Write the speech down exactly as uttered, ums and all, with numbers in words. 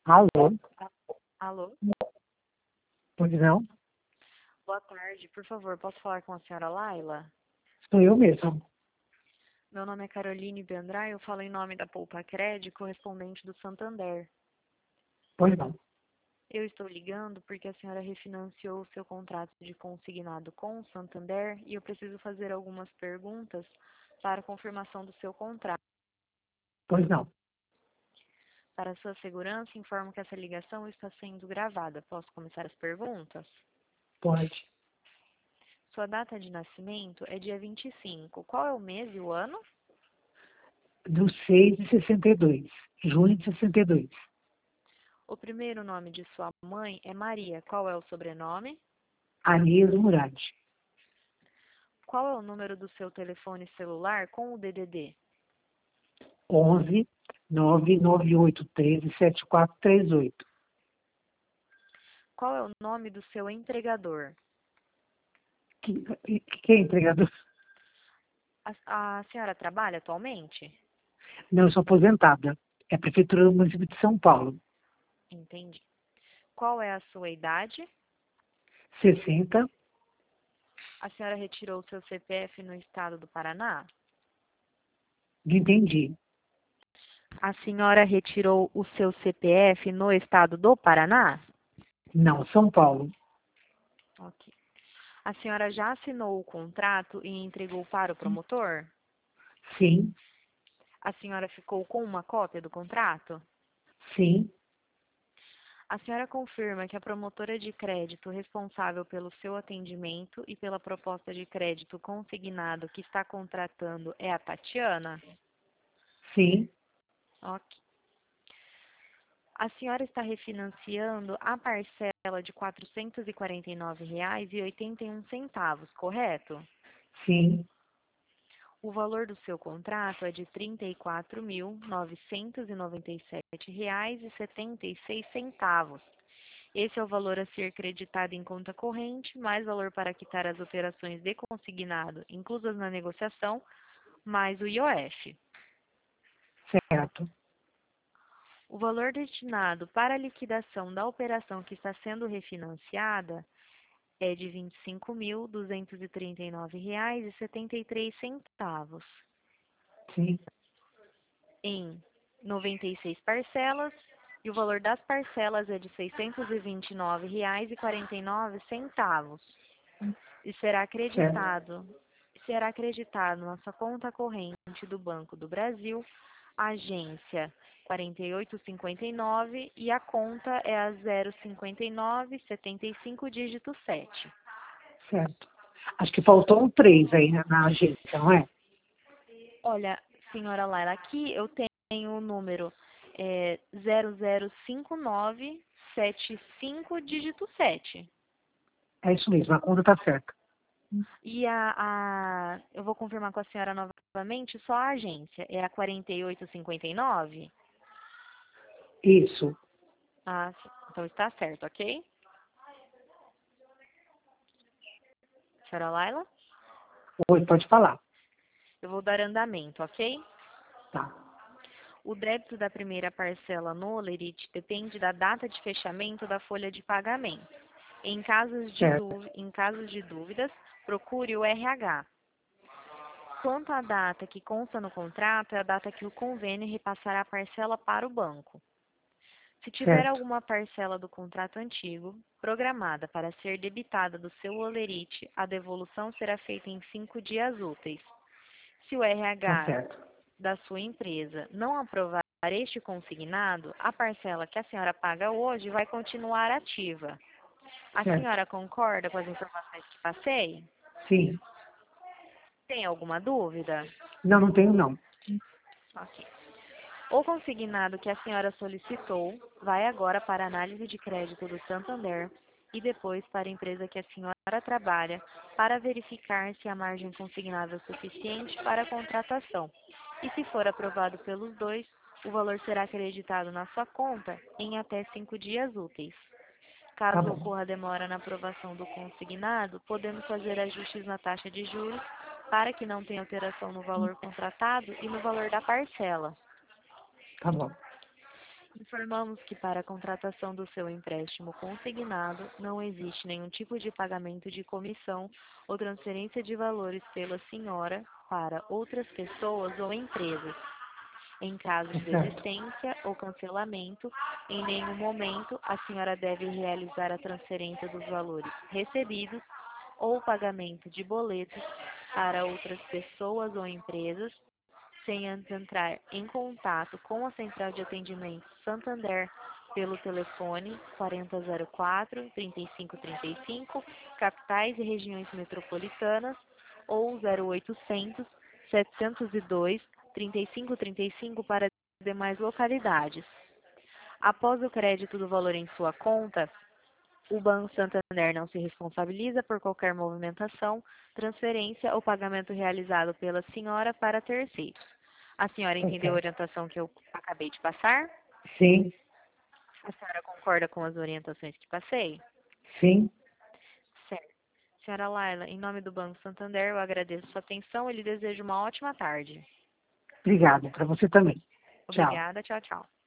Alô? Alô? Pois não? Boa tarde. Por favor, posso falar com a senhora Laila? Sou eu mesmo. Meu nome é Caroline Bendray, eu falo em nome da Poupa Crédito, correspondente do Santander. Pois não. Eu estou ligando porque a senhora refinanciou o seu contrato de consignado com o Santander e eu preciso fazer algumas perguntas para confirmação do seu contrato. Pois não. Para sua segurança, informo que essa ligação está sendo gravada. Posso começar as perguntas? Pode. Sua data de nascimento é dia vinte e cinco. Qual é o mês e o ano? Do seis de sessenta e dois. Junho de sessenta e dois. O primeiro nome de sua mãe é Maria. Qual é o sobrenome? Anias Murad. Qual é o número do seu telefone celular com o D D D? onze nove nove oito um três sete quatro três oito. Qual é o nome do seu empregador? Que, que é entregador? A, a senhora trabalha atualmente? Não, eu sou aposentada. É a Prefeitura do município de São Paulo. Entendi. Qual é a sua idade? sessenta. A senhora retirou o seu C P F no estado do Paraná? Entendi. A senhora retirou o seu C P F no estado do Paraná? Não, São Paulo. Ok. A senhora já assinou o contrato e entregou para o promotor? Sim, A senhora ficou com uma cópia do contrato? sim, A senhora confirma que a promotora de crédito responsável pelo seu atendimento e pela proposta de crédito consignado que está contratando é a Tatiana? sim, Ok. A senhora está refinanciando a parcela de quatrocentos e quarenta e nove reais e oitenta e um centavos, correto? sim, O valor do seu contrato é de trinta e quatro mil, novecentos e noventa e sete reais e setenta e seis centavos. Esse é o valor a ser creditado em conta corrente, mais valor para quitar as operações de consignado inclusas na negociação, mais o I O F. certo, O valor destinado para a liquidação da operação que está sendo refinanciada é de vinte e cinco mil, duzentos e trinta e nove reais e setenta e três centavos, sim, em noventa e seis parcelas, e o valor das parcelas é de seiscentos e vinte e nove reais e quarenta e nove centavos. E será certo, acreditado, será acreditado na sua conta corrente do Banco do Brasil, agência quarenta e oito cinquenta e nove, e a conta é a zero cinquenta e nove setenta e cinco dígito sete. certo. Acho que faltou um três aí na, na agência, não é? Olha, senhora Laila, aqui eu tenho o número é, zero zero cinco nove sete cinco dígito sete. É isso mesmo, a conta está certa. E a, a, eu vou confirmar com a senhora novamente, só a agência. É a quarenta e oito cinquenta e nove? Isso. Ah, sim. Então está certo, ok? Senhora Laila? Oi, pode falar. Eu vou dar andamento, ok? Tá. O débito da primeira parcela no Olerite depende da data de fechamento da folha de pagamento. Em casos de, Certo, dú- em casos de dúvidas, procure o R H. Quanto à data que consta no contrato, é a data que o convênio repassará a parcela para o banco. Se tiver certo, alguma parcela do contrato antigo programada para ser debitada do seu Olerite, a devolução será feita em cinco dias úteis. Se o tá R H certo, da sua empresa não aprovar este consignado, a parcela que a senhora paga hoje vai continuar ativa. A certo. senhora concorda com as informações que passei? Sim. Tem alguma dúvida? Não, não tenho não. Ok. O consignado que a senhora solicitou vai agora para a análise de crédito do Santander e depois para a empresa que a senhora trabalha para verificar se a margem consignável é suficiente para a contratação. E se for aprovado pelos dois, o valor será acreditado na sua conta em até cinco dias úteis. Tá Caso bom. ocorra demora na aprovação do consignado, podemos fazer ajustes na taxa de juros para que não tenha alteração no valor contratado e no valor da parcela. Tá bom. Informamos que para a contratação do seu empréstimo consignado não existe nenhum tipo de pagamento de comissão ou transferência de valores pela senhora para outras pessoas ou empresas. Em caso Tá de certo. desistência ou cancelamento, em nenhum momento a senhora deve realizar a transferência dos valores recebidos ou o pagamento de boletos para outras pessoas ou empresas, sem antes entrar em contato com a Central de Atendimento Santander pelo telefone quarenta zero quatro, trinta e cinco trinta e cinco, capitais e regiões metropolitanas, ou zero oitocentos, setecentos e dois, trinta e cinco trinta e cinco para demais localidades. Após o crédito do valor em sua conta, o Banco Santander não se responsabiliza por qualquer movimentação, transferência ou pagamento realizado pela senhora para terceiros. A senhora Tá entendeu a certo. orientação que eu acabei de passar? Sim, A senhora concorda com as orientações que passei? sim. Certo. Senhora Laila, em nome do Banco Santander, eu agradeço sua atenção e lhe desejo uma ótima tarde. Obrigada. Para você também. Tchau. Obrigada, tchau, tchau.